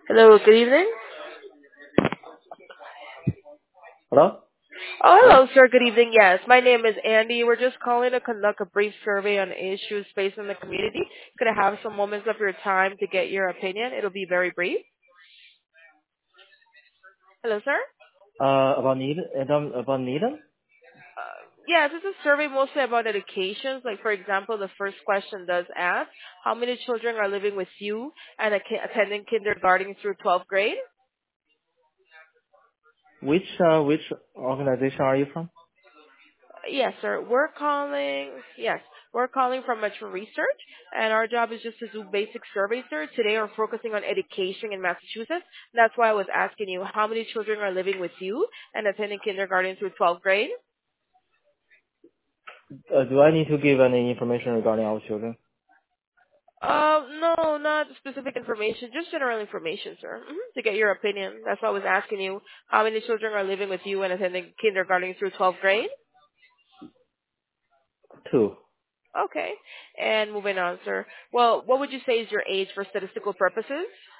Hello, good evening. Hello? Oh, Hello? hello, sir. Good evening. Yes, my name is Andy. We're just calling to conduct a brief survey on issues facing the community. Could I have some moments of your time to get your opinion? It'll be very brief. Hello, sir. About Needham? Yes, this is a survey mostly about educations. Like, for example, the first question does ask, how many children are living with you and attending kindergarten through 12th grade? Which organization are you from? Yes, sir. We're calling from Metro Research, and our job is just to do basic surveys, sir. Today we're focusing on education in Massachusetts. That's why I was asking you, how many children are living with you and attending kindergarten through 12th grade? Do I need to give any information regarding our children? No, not specific information, just general information, sir, to get your opinion. That's why I was asking you, how many children are living with you and attending kindergarten through 12th grade? Two, Okay. And moving on, sir. Well, what would you say is your age for statistical purposes?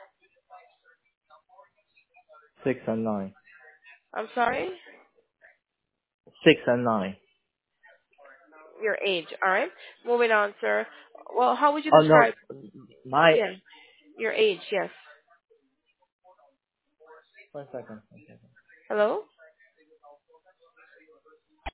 6 and 9. I'm sorry? 6 and 9. Your age, all right? Moving on, sir. Well, how would you Oh no, describe, my, yeah, your age, yes. 1 second. Hello?